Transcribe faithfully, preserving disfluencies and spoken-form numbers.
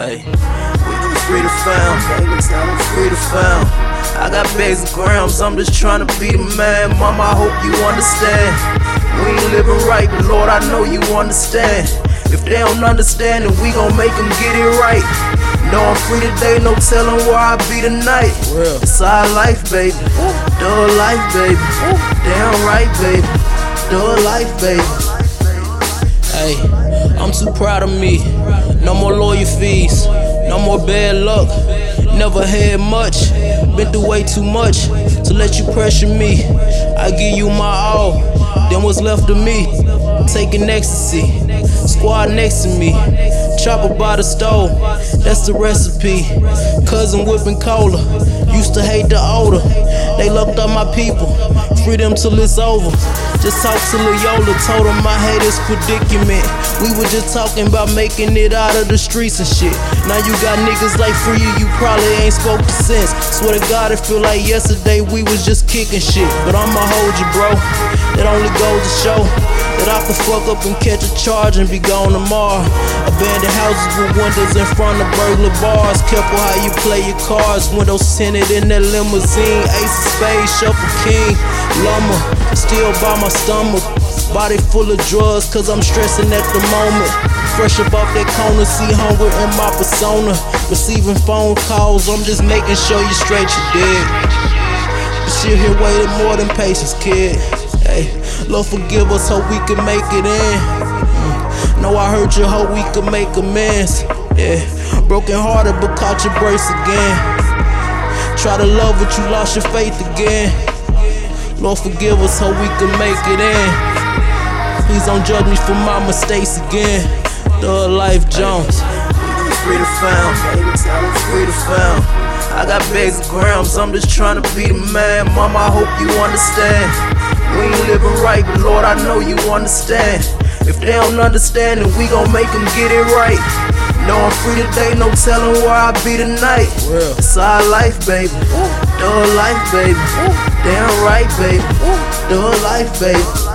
Hey, we do free to found, free to found. I got bags of grams, I'm just trying to be the man. Mama, I hope you understand. We ain't living right, but Lord, I know you understand. If they don't understand, then we gon' make them get it right. No, I'm free today, no telling where I'll be tonight. It's our life, baby. Dog life, baby. Damn right, baby. Dog life, baby. Hey, I'm too proud of me. No more lawyer fees, no more bad luck. Never had much, been through way too much to let you pressure me. I give you my all, then what's left of me? Taking ecstasy, squad next to me, chopper by the stove, that's the recipe. Cousin whipping cola, used to hate the odor. They locked up my people, free them till it's over. Just talked to Loyola, told him I hate his predicament. We were just talking about making it out of the streets and shit. Now you got niggas like free, you probably ain't spoken since. Swear to God, it feel like yesterday we was just kicking shit. But I'ma hold you, bro. It only goes to show that I can fuck up and catch a charge and be gone tomorrow. Abandoned houses with windows in front of burglar bars. Careful how you play your cards. Windows tinted in that limousine. Ace of spades, shuffle king. Lumber, still by my stomach. Body full of drugs, cause I'm stressing at the moment. Fresh up off that corner, see hunger in my persona. Receiving phone calls, I'm just making sure you straight, you dead. But shit here waited more than patience, kid. Hey, Lord forgive us, hope we can make it in. Mm. No, I heard you, hope we can make amends. Yeah, broken hearted but caught your brace again. Try to love but you lost your faith again. Lord forgive us, hope we can make it in. Please don't judge me for my mistakes again. Thug Life Jones. Free to found, free to found. I got bags of grams, I'm just trying to be the man. Mama, I hope you understand. We ain't living right, but Lord, I know you understand. If they don't understand, then we gon' make them get it right. No, I'm free today, no telling where I'll be tonight. It's our life, baby. Dog life, baby. Damn right, baby. Dog life, baby.